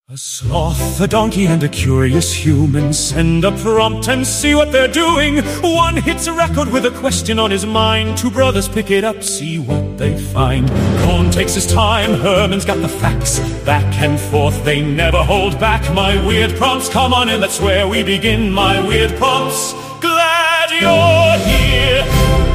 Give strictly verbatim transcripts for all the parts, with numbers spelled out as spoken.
A sloth, a donkey, and a curious human send a prompt and see what they're doing. One hits a record with a question on his mind. Two brothers pick it up, see what they find. Cohn takes his time, Herman's got the facts. Back and forth, they never hold back. My weird prompts, come on in, that's where we begin. My weird prompts, glad you're here.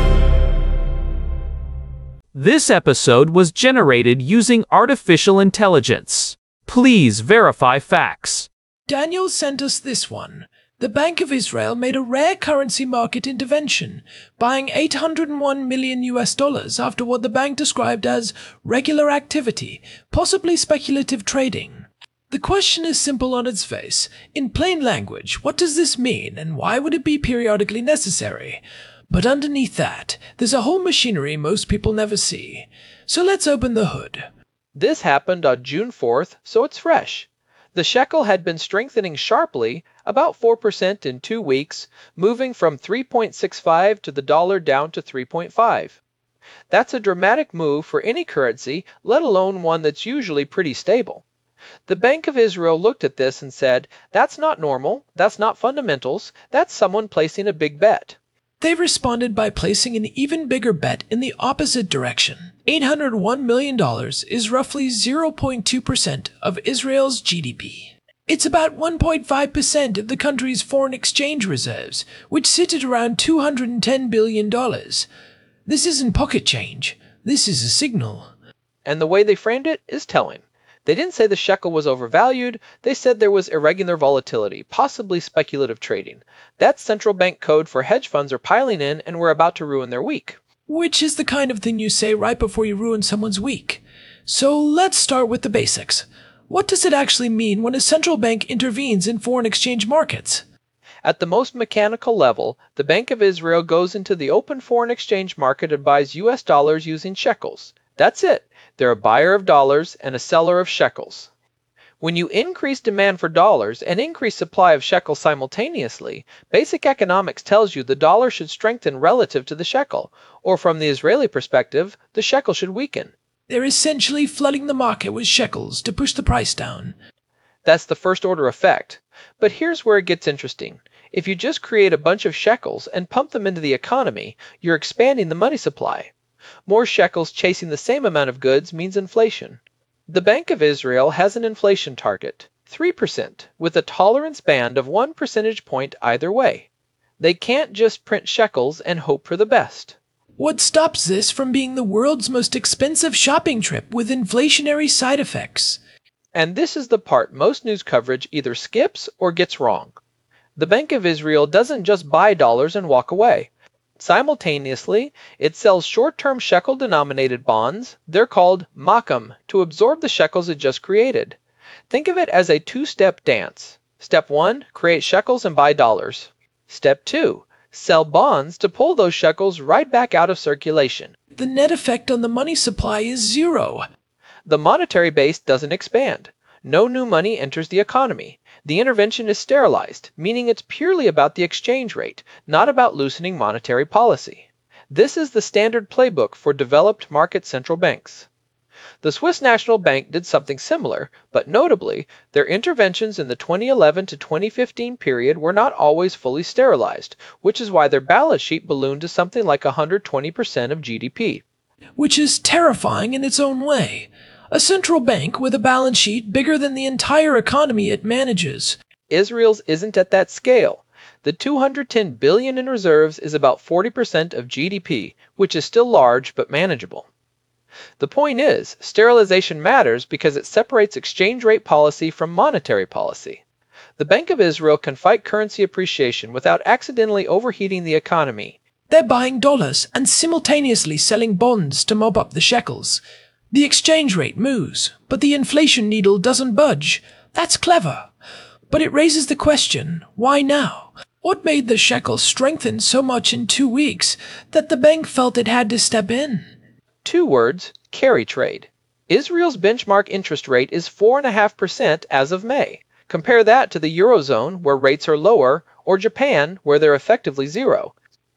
This episode was generated using artificial intelligence. Please verify facts. Daniel sent us this one. The Bank of Israel made a rare currency market intervention, buying eight hundred one million U S dollars after what the bank described as regular activity, possibly speculative trading. The question is simple on its face. In plain language, what does this mean and why would it be periodically necessary? But underneath that, there's a whole machinery most people never see. So let's open the hood. This happened on June fourth, so it's fresh. The shekel had been strengthening sharply, about four percent in two weeks, moving from three point six five to the dollar down to three point five. That's a dramatic move for any currency, let alone one that's usually pretty stable. The Bank of Israel looked at this and said, that's not normal, that's not fundamentals, that's someone placing a big bet. They responded by placing an even bigger bet in the opposite direction. eight hundred one million dollars is roughly zero point two percent of Israel's G D P. It's about one point five percent of the country's foreign exchange reserves, which sit at around two hundred ten billion dollars. This isn't pocket change. This is a signal. And the way they framed it is telling. They didn't say the shekel was overvalued, they said there was irregular volatility, possibly speculative trading. That's central bank code for hedge funds are piling in and we're about to ruin their week. Which is the kind of thing you say right before you ruin someone's week. So let's start with the basics. What does it actually mean when a central bank intervenes in foreign exchange markets? At the most mechanical level, the Bank of Israel goes into the open foreign exchange market and buys U S dollars using shekels. That's it. They're a buyer of dollars and a seller of shekels. When you increase demand for dollars and increase supply of shekels simultaneously, basic economics tells you the dollar should strengthen relative to the shekel, or from the Israeli perspective, the shekel should weaken. They're essentially flooding the market with shekels to push the price down. That's the first order effect. But here's where it gets interesting. If you just create a bunch of shekels and pump them into the economy, you're expanding the money supply. More shekels chasing the same amount of goods means inflation. The Bank of Israel has an inflation target, three percent, with a tolerance band of one percentage point either way. They can't just print shekels and hope for the best. What stops this from being the world's most expensive shopping trip with inflationary side effects? And this is the part most news coverage either skips or gets wrong. The Bank of Israel doesn't just buy dollars and walk away. Simultaneously, it sells short-term shekel-denominated bonds, they're called makam, to absorb the shekels it just created. Think of it as a two-step dance. Step one, create shekels and buy dollars. Step two, sell bonds to pull those shekels right back out of circulation. The net effect on the money supply is zero. The monetary base doesn't expand. No new money enters the economy. The intervention is sterilized, meaning it's purely about the exchange rate, not about loosening monetary policy. This is the standard playbook for developed market central banks. The Swiss National Bank did something similar, but notably, their interventions in the twenty eleven to twenty fifteen period were not always fully sterilized, which is why their balance sheet ballooned to something like one hundred twenty percent of G D P. Which is terrifying in its own way. A central bank with a balance sheet bigger than the entire economy it manages. Israel's isn't at that scale. The two hundred ten billion dollars in reserves is about forty percent of G D P, which is still large but manageable. The point is, sterilization matters because it separates exchange rate policy from monetary policy. The Bank of Israel can fight currency appreciation without accidentally overheating the economy. They're buying dollars and simultaneously selling bonds to mop up the shekels. The exchange rate moves, but the inflation needle doesn't budge. That's clever. But it raises the question, why now? What made the shekel strengthen so much in two weeks that the bank felt it had to step in? Two words, carry trade. Israel's benchmark interest rate is four point five percent as of May. Compare that to the Eurozone, where rates are lower, or Japan, where they're effectively zero.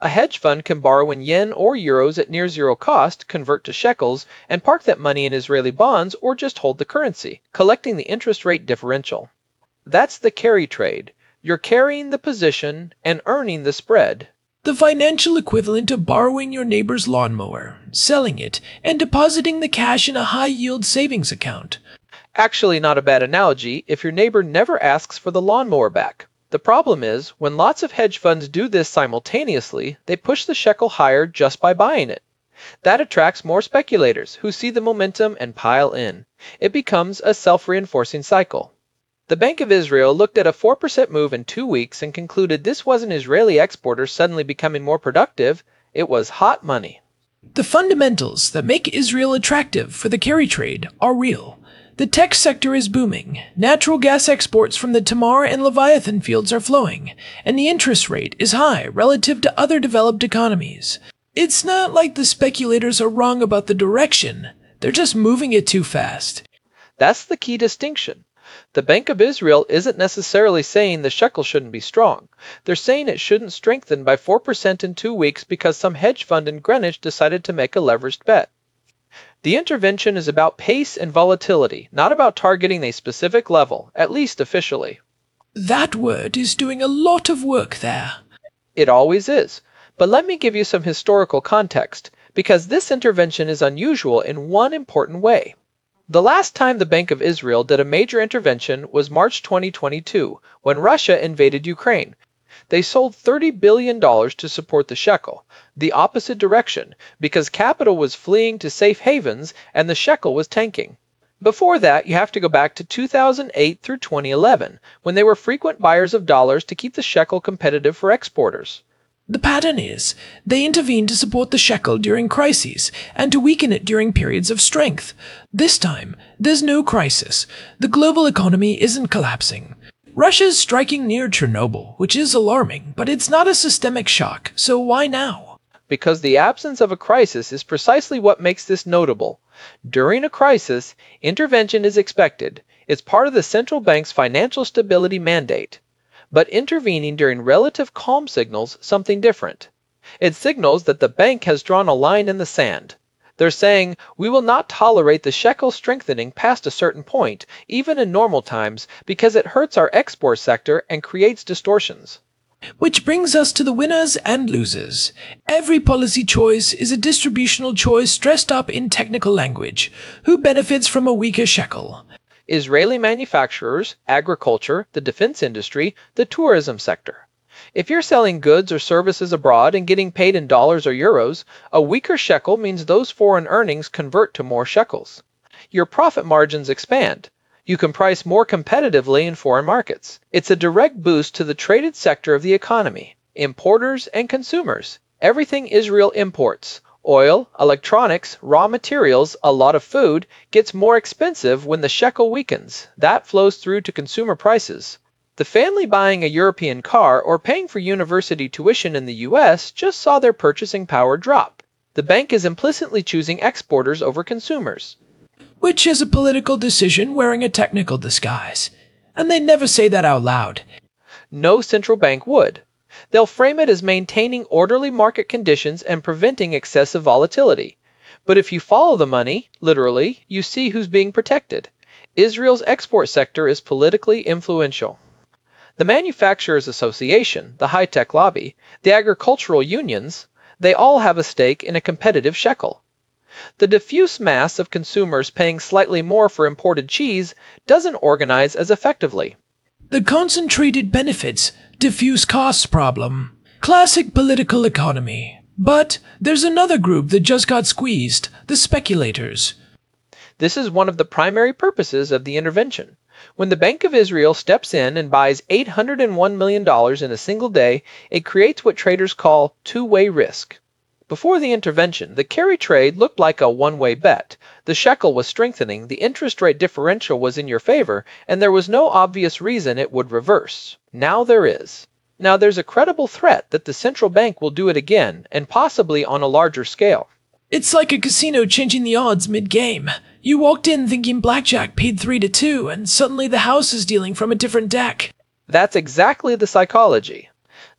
A hedge fund can borrow in yen or euros at near zero cost, convert to shekels, and park that money in Israeli bonds or just hold the currency, collecting the interest rate differential. That's the carry trade. You're carrying the position and earning the spread. The financial equivalent of borrowing your neighbor's lawnmower, selling it, and depositing the cash in a high-yield savings account. Actually, not a bad analogy if your neighbor never asks for the lawnmower back. The problem is, when lots of hedge funds do this simultaneously, they push the shekel higher just by buying it. That attracts more speculators who see the momentum and pile in. It becomes a self-reinforcing cycle. The Bank of Israel looked at a four percent move in two weeks and concluded this wasn't Israeli exporters suddenly becoming more productive, it was hot money. The fundamentals that make Israel attractive for the carry trade are real. The tech sector is booming, natural gas exports from the Tamar and Leviathan fields are flowing, and the interest rate is high relative to other developed economies. It's not like the speculators are wrong about the direction, they're just moving it too fast. That's the key distinction. The Bank of Israel isn't necessarily saying the shekel shouldn't be strong. They're saying it shouldn't strengthen by four percent in two weeks because some hedge fund in Greenwich decided to make a leveraged bet. The intervention is about pace and volatility, not about targeting a specific level, at least officially. That word is doing a lot of work there. It always is. But let me give you some historical context, because this intervention is unusual in one important way. The last time the Bank of Israel did a major intervention was March twenty twenty-two, when Russia invaded Ukraine. They sold thirty billion dollars to support the shekel, the opposite direction, because capital was fleeing to safe havens and the shekel was tanking. Before that, you have to go back to two thousand eight through twenty eleven, when they were frequent buyers of dollars to keep the shekel competitive for exporters. The pattern is, they intervene to support the shekel during crises and to weaken it during periods of strength. This time, there's no crisis. The global economy isn't collapsing. Russia's striking near Chernobyl, which is alarming, but it's not a systemic shock, so why now? Because the absence of a crisis is precisely what makes this notable. During a crisis, intervention is expected. It's part of the central bank's financial stability mandate. But intervening during relative calm signals something different. It signals that the bank has drawn a line in the sand. They're saying, we will not tolerate the shekel strengthening past a certain point, even in normal times, because it hurts our export sector and creates distortions. Which brings us to the winners and losers. Every policy choice is a distributional choice dressed up in technical language. Who benefits from a weaker shekel? Israeli manufacturers, agriculture, the defense industry, the tourism sector. If you're selling goods or services abroad and getting paid in dollars or euros, a weaker shekel means those foreign earnings convert to more shekels. Your profit margins expand. You can price more competitively in foreign markets. It's a direct boost to the traded sector of the economy. Importers and consumers. Everything Israel imports. Oil, electronics, raw materials, a lot of food, gets more expensive when the shekel weakens. That flows through to consumer prices. The family buying a European car or paying for university tuition in the U S just saw their purchasing power drop. The bank is implicitly choosing exporters over consumers. Which is a political decision wearing a technical disguise. And they never say that out loud. No central bank would. They'll frame it as maintaining orderly market conditions and preventing excessive volatility. But if you follow the money, literally, you see who's being protected. Israel's export sector is politically influential. The Manufacturers Association, the high-tech lobby, the agricultural unions, they all have a stake in a competitive shekel. The diffuse mass of consumers paying slightly more for imported cheese doesn't organize as effectively. The concentrated benefits, diffuse costs problem. Classic political economy. But there's another group that just got squeezed, the speculators. This is one of the primary purposes of the intervention. When the Bank of Israel steps in and buys eight hundred one million dollars in a single day, it creates what traders call two-way risk. Before the intervention, the carry trade looked like a one-way bet. The shekel was strengthening, the interest rate differential was in your favor, and there was no obvious reason it would reverse. Now there is. Now there's a credible threat that the central bank will do it again, and possibly on a larger scale. It's like a casino changing the odds mid-game. You walked in thinking blackjack paid three to two, and suddenly the house is dealing from a different deck. That's exactly the psychology.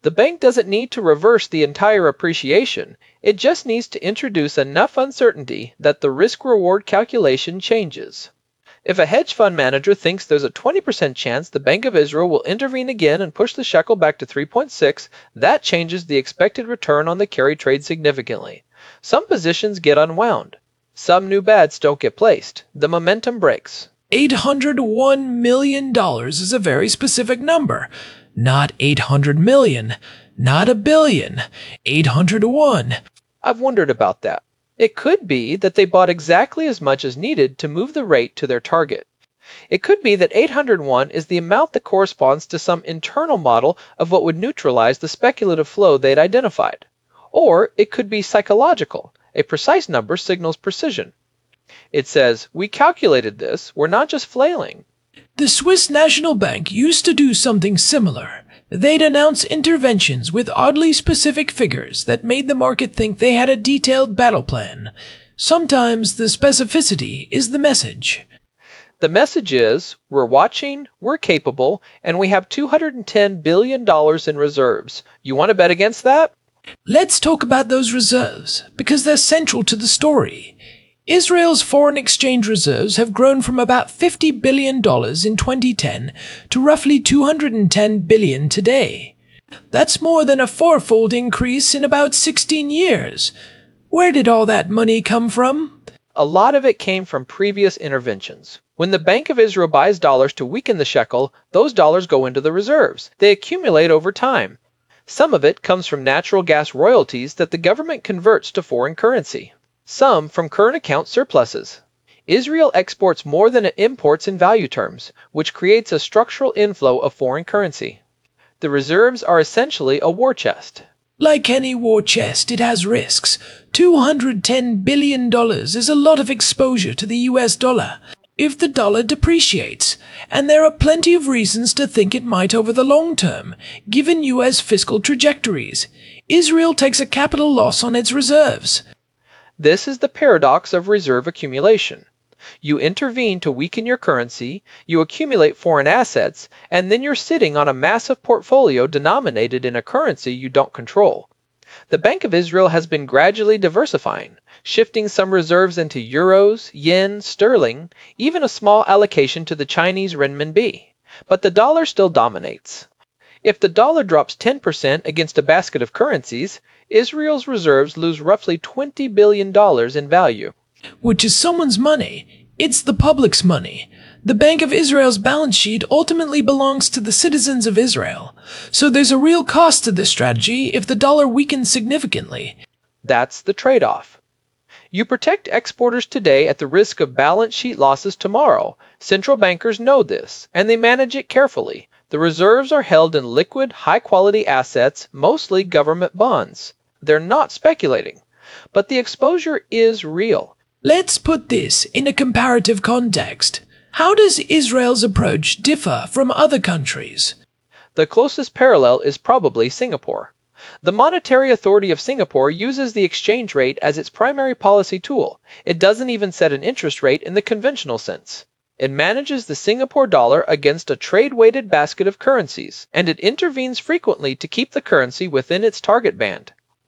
The bank doesn't need to reverse the entire appreciation, it just needs to introduce enough uncertainty that the risk-reward calculation changes. If a hedge fund manager thinks there's a twenty percent chance the Bank of Israel will intervene again and push the shekel back to three point six, that changes the expected return on the carry trade significantly. Some positions get unwound. Some new bets don't get placed. The momentum breaks. eight hundred one million dollars is a very specific number. Not eight hundred million, not a billion, eight hundred one. I've wondered about that. It could be that they bought exactly as much as needed to move the rate to their target. It could be that eight hundred one is the amount that corresponds to some internal model of what would neutralize the speculative flow they'd identified. Or it could be psychological. A precise number signals precision. It says, we calculated this, we're not just flailing. The Swiss National Bank used to do something similar. They'd announce interventions with oddly specific figures that made the market think they had a detailed battle plan. Sometimes the specificity is the message. The message is, we're watching, we're capable, and we have two hundred ten billion dollars in reserves. You want to bet against that? Let's talk about those reserves, because they're central to the story. Israel's foreign exchange reserves have grown from about fifty billion dollars in twenty ten to roughly two hundred ten billion dollars today. That's more than a fourfold increase in about sixteen years. Where did all that money come from? A lot of it came from previous interventions. When the Bank of Israel buys dollars to weaken the shekel, those dollars go into the reserves. They accumulate over time. Some of it comes from natural gas royalties that the government converts to foreign currency. Some from current account surpluses. Israel exports more than it imports in value terms, which creates a structural inflow of foreign currency. The reserves are essentially a war chest. Like any war chest, it has risks. two hundred ten billion dollars is a lot of exposure to the U S dollar if the dollar depreciates, and there are plenty of reasons to think it might over the long term, given U S fiscal trajectories. Israel takes a capital loss on its reserves. This is the paradox of reserve accumulation. You intervene to weaken your currency, you accumulate foreign assets, and then you're sitting on a massive portfolio denominated in a currency you don't control. The Bank of Israel has been gradually diversifying, shifting some reserves into euros, yen, sterling, even a small allocation to the Chinese renminbi. But the dollar still dominates. If the dollar drops ten percent against a basket of currencies, Israel's reserves lose roughly twenty billion dollars in value. Which is someone's money. It's the public's money. The Bank of Israel's balance sheet ultimately belongs to the citizens of Israel. So there's a real cost to this strategy if the dollar weakens significantly. That's the trade-off. You protect exporters today at the risk of balance sheet losses tomorrow. Central bankers know this, and they manage it carefully. The reserves are held in liquid, high-quality assets, mostly government bonds. They're not speculating, but the exposure is real. Let's put this in a comparative context. How does Israel's approach differ from other countries? The closest parallel is probably Singapore. The Monetary Authority of Singapore uses the exchange rate as its primary policy tool. It doesn't even set an interest rate in the conventional sense. It manages the Singapore dollar against a trade-weighted basket of currencies, and it intervenes frequently to keep the currency within its target band.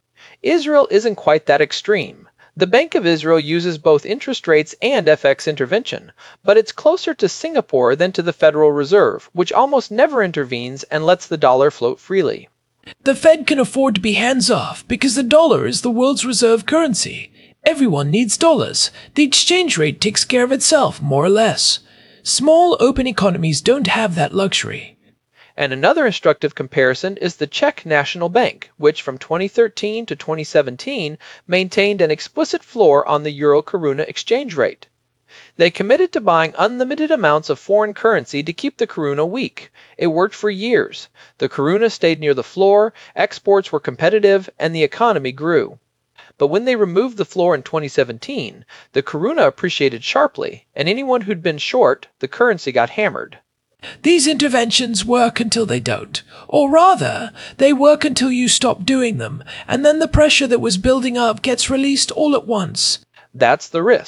Israel isn't quite that extreme. The Bank of Israel uses both interest rates and F X intervention, but it's closer to Singapore than to the Federal Reserve, which almost never intervenes and lets the dollar float freely. The Fed can afford to be hands-off because the dollar is the world's reserve currency. Everyone needs dollars. The exchange rate takes care of itself, more or less. Small, open economies don't have that luxury. And another instructive comparison is the Czech National Bank, which from twenty thirteen to twenty seventeen maintained an explicit floor on the euro-koruna exchange rate. They committed to buying unlimited amounts of foreign currency to keep the koruna weak. It worked for years. The koruna stayed near the floor, exports were competitive, and the economy grew. But when they removed the floor in twenty seventeen, the koruna appreciated sharply, and anyone who'd been short, the currency got hammered. These interventions work until they don't. Or rather, they work until you stop doing them, and then the pressure that was building up gets released all at once. That's the risk.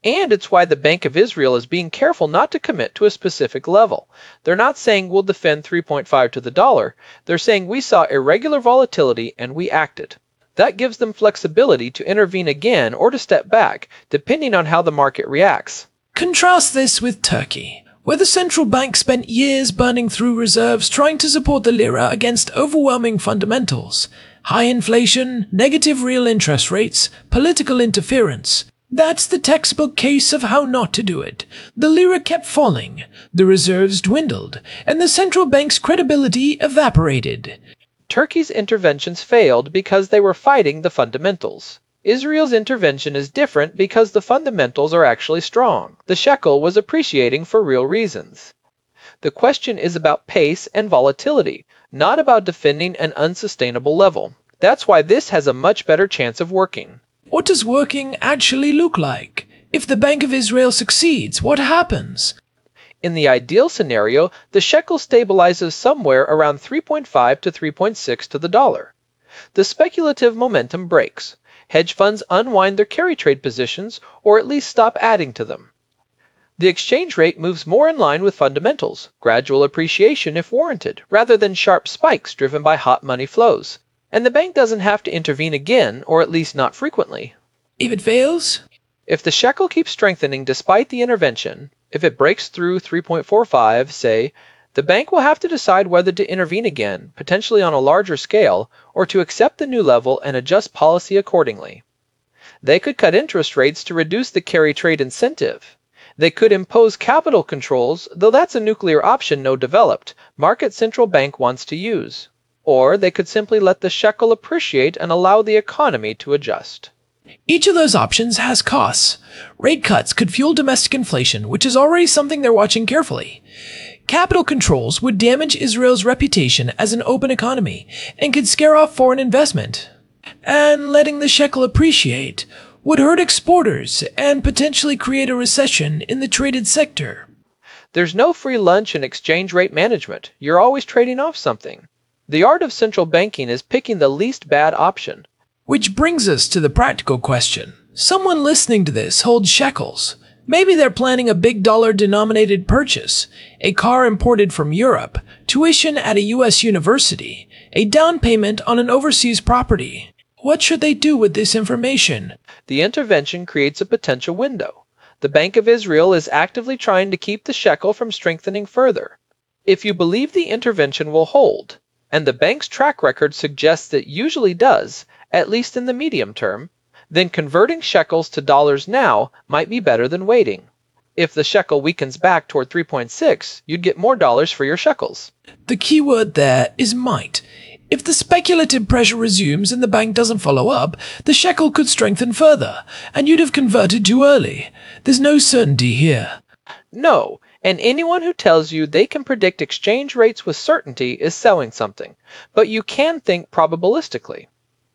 And it's why the Bank of Israel is being careful not to commit to a specific level. They're not saying we'll defend three point five to the dollar. They're saying we saw irregular volatility and we acted. That gives them flexibility to intervene again or to step back, depending on how the market reacts. Contrast this with Turkey, where the central bank spent years burning through reserves trying to support the lira against overwhelming fundamentals. High inflation, negative real interest rates, political interference. That's the textbook case of how not to do it. The lira kept falling, the reserves dwindled, and the central bank's credibility evaporated. Turkey's interventions failed because they were fighting the fundamentals. Israel's intervention is different because the fundamentals are actually strong. The shekel was appreciating for real reasons. The question is about pace and volatility, not about defending an unsustainable level. That's why this has a much better chance of working. What does working actually look like? If the Bank of Israel succeeds, what happens? In the ideal scenario, the shekel stabilizes somewhere around three point five to three point six to the dollar. The speculative momentum breaks. Hedge funds unwind their carry trade positions or at least stop adding to them. The exchange rate moves more in line with fundamentals, gradual appreciation if warranted, rather than sharp spikes driven by hot money flows. And the bank doesn't have to intervene again, or at least not frequently. If it fails? If the shekel keeps strengthening despite the intervention, if it breaks through three point four five, say, the bank will have to decide whether to intervene again, potentially on a larger scale, or to accept the new level and adjust policy accordingly. They could cut interest rates to reduce the carry trade incentive. They could impose capital controls, though that's a nuclear option no developed, market central bank wants to use. Or they could simply let the shekel appreciate and allow the economy to adjust. Each of those options has costs. Rate cuts could fuel domestic inflation, which is already something they're watching carefully. Capital controls would damage Israel's reputation as an open economy and could scare off foreign investment. And letting the shekel appreciate would hurt exporters and potentially create a recession in the traded sector. There's no free lunch in exchange rate management. You're always trading off something. The art of central banking is picking the least bad option. Which brings us to the practical question. Someone listening to this holds shekels. Maybe they're planning a big dollar-denominated purchase, a car imported from Europe, tuition at a U S university, a down payment on an overseas property. What should they do with this information? The intervention creates a potential window. The Bank of Israel is actively trying to keep the shekel from strengthening further. If you believe the intervention will hold, and the bank's track record suggests it usually does, at least in the medium term, then converting shekels to dollars now might be better than waiting. If the shekel weakens back toward three point six, you'd get more dollars for your shekels. The key word there is might. If the speculative pressure resumes and the bank doesn't follow up, the shekel could strengthen further, and you'd have converted too early. There's no certainty here. No, and anyone who tells you they can predict exchange rates with certainty is selling something, but you can think probabilistically.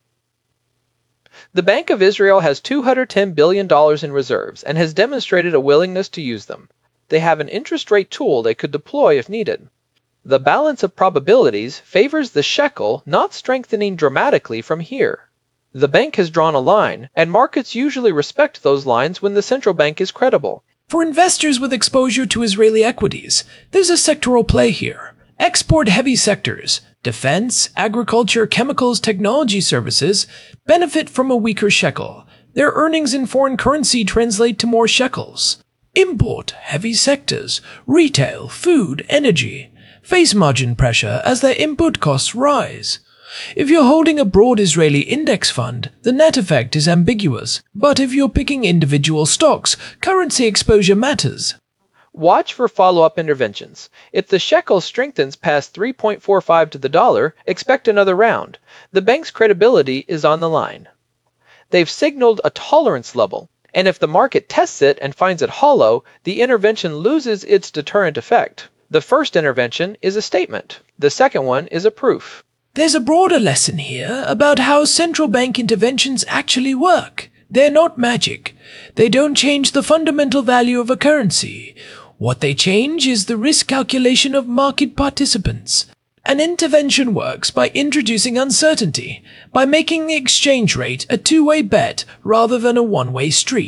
The Bank of Israel has two hundred ten billion dollars in reserves and has demonstrated a willingness to use them. They have an interest rate tool they could deploy if needed. The balance of probabilities favors the shekel not strengthening dramatically from here. The bank has drawn a line, and markets usually respect those lines when the central bank is credible. For investors with exposure to Israeli equities, there's a sectoral play here. Export-heavy sectors, defense, agriculture, chemicals, technology services, benefit from a weaker shekel. Their earnings in foreign currency translate to more shekels. Import-heavy sectors, retail, food, energy, face margin pressure as their input costs rise. If you're holding a broad Israeli index fund, the net effect is ambiguous. But if you're picking individual stocks, currency exposure matters. Watch for follow-up interventions. If the shekel strengthens past three point four five to the dollar, expect another round. The bank's credibility is on the line. They've signaled a tolerance level, and if the market tests it and finds it hollow, the intervention loses its deterrent effect. The first intervention is a statement. The second one is a proof. There's a broader lesson here about how central bank interventions actually work. They're not magic. They don't change the fundamental value of a currency. What they change is the risk calculation of market participants. An intervention works by introducing uncertainty, by making the exchange rate a two-way bet rather than a one-way street.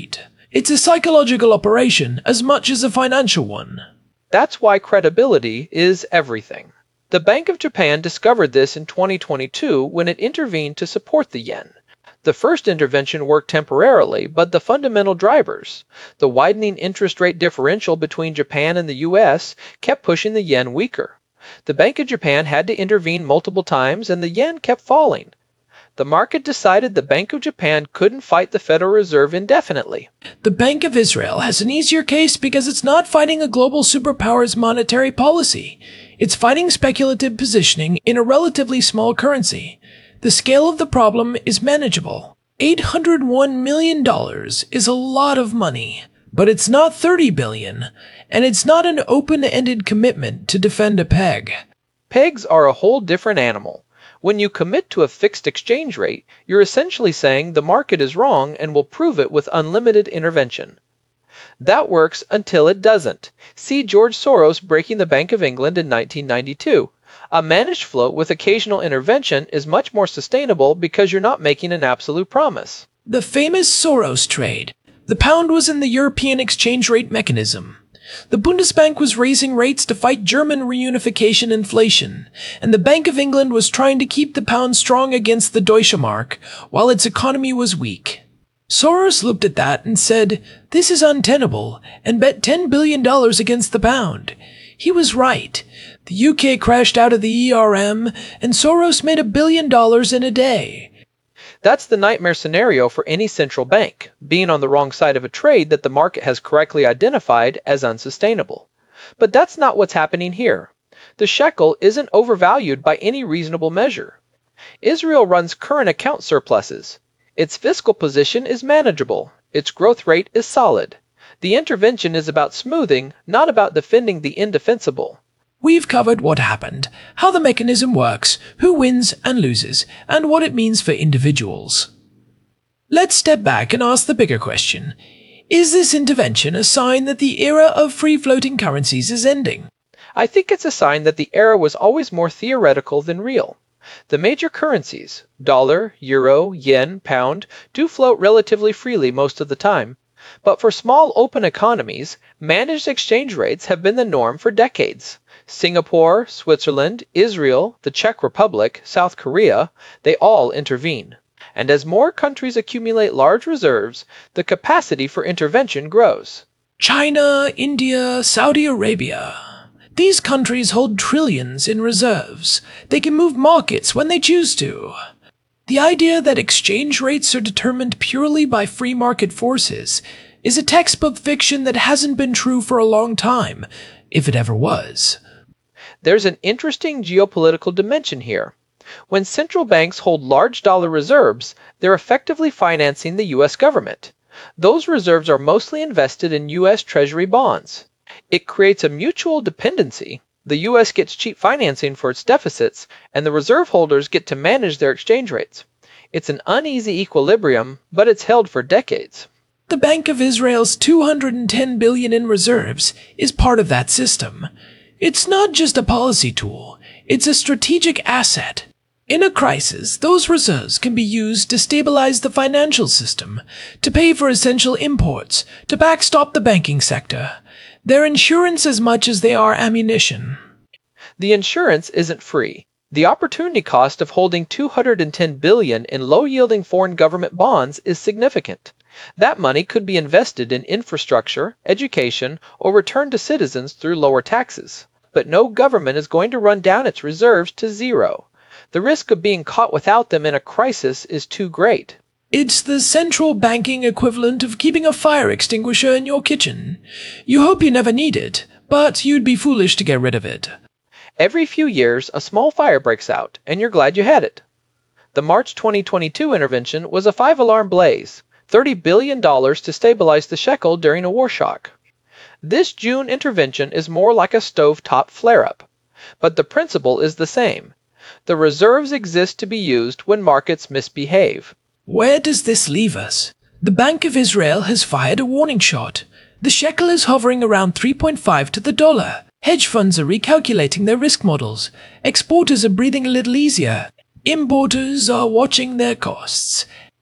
It's a psychological operation as much as a financial one. That's why credibility is everything. The Bank of Japan discovered this in twenty twenty-two when it intervened to support the yen. The first intervention worked temporarily, but the fundamental drivers, the widening interest rate differential between Japan and the U S, kept pushing the yen weaker. The Bank of Japan had to intervene multiple times and the yen kept falling. The market decided the Bank of Japan couldn't fight the Federal Reserve indefinitely. The Bank of Israel has an easier case because it's not fighting a global superpower's monetary policy. It's fighting speculative positioning in a relatively small currency. The scale of the problem is manageable. eight hundred one million dollars is a lot of money, but it's not thirty billion dollars, and it's not an open-ended commitment to defend a peg. Pegs are a whole different animal. When you commit to a fixed exchange rate, you're essentially saying the market is wrong and will prove it with unlimited intervention. That works until it doesn't. See George Soros breaking the Bank of England in nineteen ninety-two. A managed float with occasional intervention is much more sustainable because you're not making an absolute promise. The famous Soros trade. The pound was in the European exchange rate mechanism. The Bundesbank was raising rates to fight German reunification inflation, and the Bank of England was trying to keep the pound strong against the Deutsche Mark while its economy was weak. Soros looked at that and said, "This is untenable," and bet ten billion dollars against the pound. He was right. The U K crashed out of the E R M, and Soros made a billion dollars in a day. That's the nightmare scenario for any central bank, being on the wrong side of a trade that the market has correctly identified as unsustainable. But that's not what's happening here. The shekel isn't overvalued by any reasonable measure. Israel runs current account surpluses. Its fiscal position is manageable. Its growth rate is solid. The intervention is about smoothing, not about defending the indefensible. We've covered what happened, how the mechanism works, who wins and loses, and what it means for individuals. Let's step back and ask the bigger question. Is this intervention a sign that the era of free-floating currencies is ending? I think it's a sign that the era was always more theoretical than real. The major currencies, dollar, euro, yen, pound, do float relatively freely most of the time. But for small open economies, managed exchange rates have been the norm for decades. Singapore, Switzerland, Israel, the Czech Republic, South Korea, they all intervene. And as more countries accumulate large reserves, the capacity for intervention grows. China, India, Saudi Arabia. These countries hold trillions in reserves. They can move markets when they choose to. The idea that exchange rates are determined purely by free market forces is a textbook fiction that hasn't been true for a long time, if it ever was. There's an interesting geopolitical dimension here. When central banks hold large dollar reserves, they're effectively financing the U S government. Those reserves are mostly invested in U S Treasury bonds. It creates a mutual dependency. The U S gets cheap financing for its deficits, and the reserve holders get to manage their exchange rates. It's an uneasy equilibrium, but it's held for decades. The Bank of Israel's two hundred ten billion dollars in reserves is part of that system. It's not just a policy tool, it's a strategic asset. In a crisis, those reserves can be used to stabilize the financial system, to pay for essential imports, to backstop the banking sector. They're insurance as much as they are ammunition. The insurance isn't free. The opportunity cost of holding two hundred ten billion dollars in low-yielding foreign government bonds is significant. That money could be invested in infrastructure, education, or returned to citizens through lower taxes. But no government is going to run down its reserves to zero. The risk of being caught without them in a crisis is too great. It's the central banking equivalent of keeping a fire extinguisher in your kitchen. You hope you never need it, but you'd be foolish to get rid of it. Every few years, a small fire breaks out, and you're glad you had it. The March twenty twenty-two intervention was a five-alarm blaze, thirty billion dollars to stabilize the shekel during a war shock. This June intervention is more like a stovetop flare-up, but the principle is the same. The reserves exist to be used when markets misbehave. Where does this leave us? The Bank of Israel has fired a warning shot. The shekel is hovering around three point five to the dollar. Hedge funds are recalculating their risk models. Exporters are breathing a little easier. Importers are watching their costs.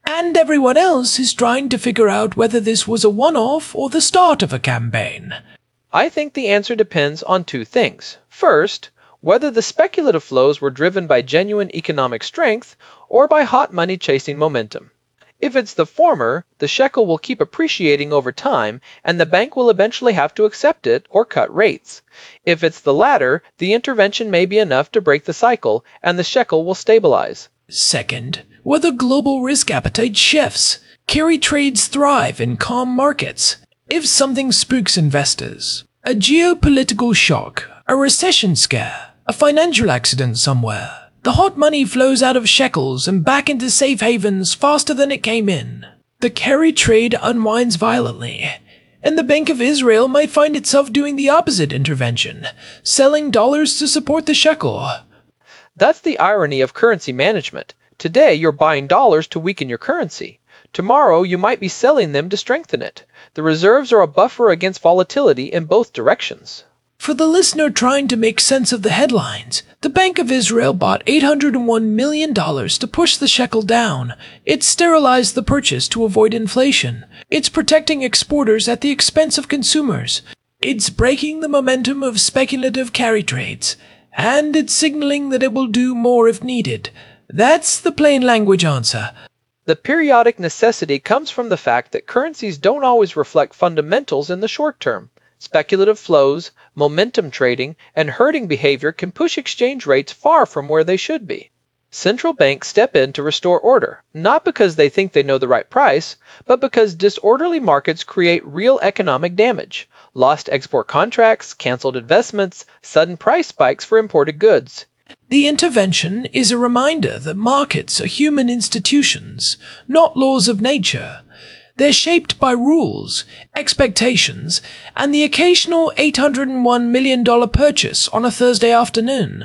And everyone else is trying to figure out whether this was a one-off or the start of a campaign. I think the answer depends on two things. First, whether the speculative flows were driven by genuine economic strength or by hot money chasing momentum. If it's the former, the shekel will keep appreciating over time, and the bank will eventually have to accept it or cut rates. If it's the latter, the intervention may be enough to break the cycle, and the shekel will stabilize. Second, whether global risk appetite shifts. Carry trades thrive in calm markets. If something spooks investors, a geopolitical shock, a recession scare, a financial accident somewhere, the hot money flows out of shekels and back into safe havens faster than it came in. The carry trade unwinds violently, and the Bank of Israel might find itself doing the opposite intervention, selling dollars to support the shekel. That's the irony of currency management. Today you're buying dollars to weaken your currency. Tomorrow you might be selling them to strengthen it. The reserves are a buffer against volatility in both directions. For the listener trying to make sense of the headlines, the Bank of Israel bought eight hundred one million dollars to push the shekel down. It sterilized the purchase to avoid inflation. It's protecting exporters at the expense of consumers. It's breaking the momentum of speculative carry trades. And it's signaling that it will do more if needed. That's the plain language answer. The periodic necessity comes from the fact that currencies don't always reflect fundamentals in the short term. Speculative flows, momentum trading, and herding behavior can push exchange rates far from where they should be. Central banks step in to restore order, not because they think they know the right price, but because disorderly markets create real economic damage. Lost export contracts, canceled investments, sudden price spikes for imported goods. The intervention is a reminder that markets are human institutions, not laws of nature. They're shaped by rules, expectations, and the occasional eight hundred one million dollars purchase on a Thursday afternoon.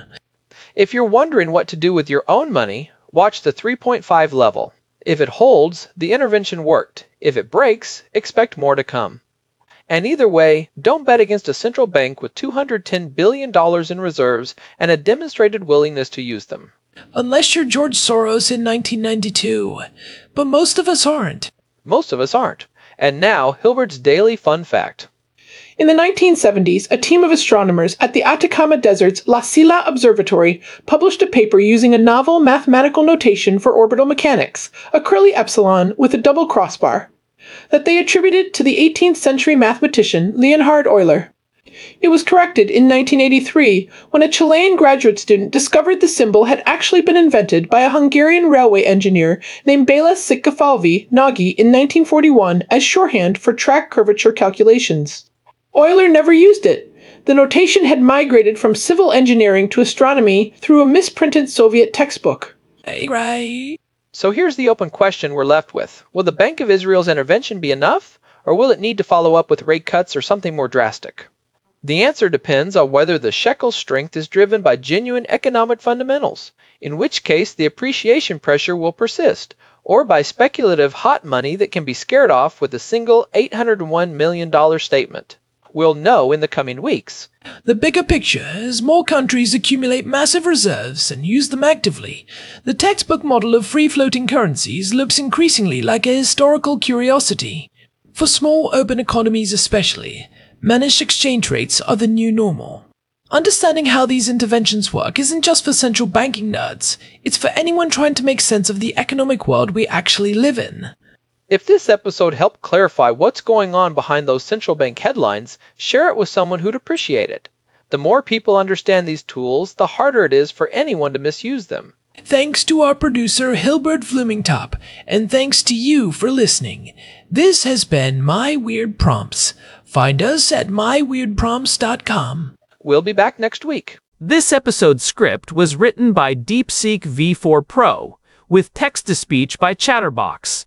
If you're wondering what to do with your own money, watch the three point five level. If it holds, the intervention worked. If it breaks, expect more to come. And either way, don't bet against a central bank with two hundred ten billion dollars in reserves and a demonstrated willingness to use them. Unless you're George Soros in nineteen ninety-two. But most of us aren't. Most of us aren't. And now, Hilbert's Daily Fun Fact. In the nineteen seventies, a team of astronomers at the Atacama Desert's La Silla Observatory published a paper using a novel mathematical notation for orbital mechanics, a curly epsilon with a double crossbar, that they attributed to the eighteenth century mathematician Leonhard Euler. It was corrected in nineteen eighty-three when a Chilean graduate student discovered the symbol had actually been invented by a Hungarian railway engineer named Béla Székely Nagy in nineteen forty-one as shorthand for track curvature calculations. Euler never used it. The notation had migrated from civil engineering to astronomy through a misprinted Soviet textbook. Right. So here's the open question we're left with. Will the Bank of Israel's intervention be enough, or will it need to follow up with rate cuts or something more drastic? The answer depends on whether the shekel's strength is driven by genuine economic fundamentals, in which case the appreciation pressure will persist, or by speculative hot money that can be scared off with a single eight hundred one million dollars statement. We'll know in the coming weeks. The bigger picture, as more countries accumulate massive reserves and use them actively, the textbook model of free-floating currencies looks increasingly like a historical curiosity. For small urban economies especially, managed exchange rates are the new normal. Understanding how these interventions work isn't just for central banking nerds, it's for anyone trying to make sense of the economic world we actually live in. If this episode helped clarify what's going on behind those central bank headlines, share it with someone who'd appreciate it. The more people understand these tools, the harder it is for anyone to misuse them. Thanks to our producer Hilbert Flumingtop, and thanks to you for listening. This has been My Weird Prompts. Find us at my weird prompts dot com. We'll be back next week. This episode's script was written by DeepSeek V four Pro, with text-to-speech by Chatterbox.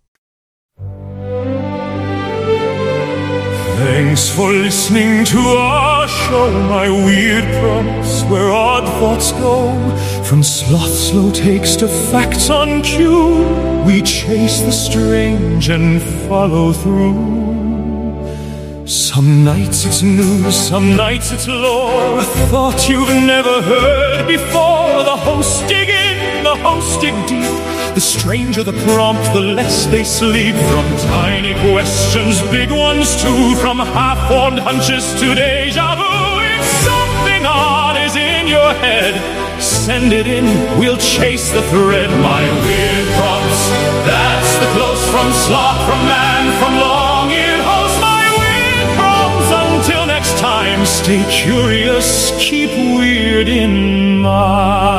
Thanks for listening to our show, My Weird Prompts, where odd thoughts go. From sloth slow takes to facts on cue, we chase the strange and follow through. Some nights it's news, some nights it's lore, a thought you've never heard before. The hosts dig in, the hosts dig deep, The stranger the prompt, the less they sleep. From tiny questions, big ones too. From half-formed hunches to deja vu. If something odd is in your head, send it in, we'll chase the thread. My weird prompts, that's the close from sloth, from man, from long-eared host. My weird prompts, until next time, stay curious, keep weird in mind.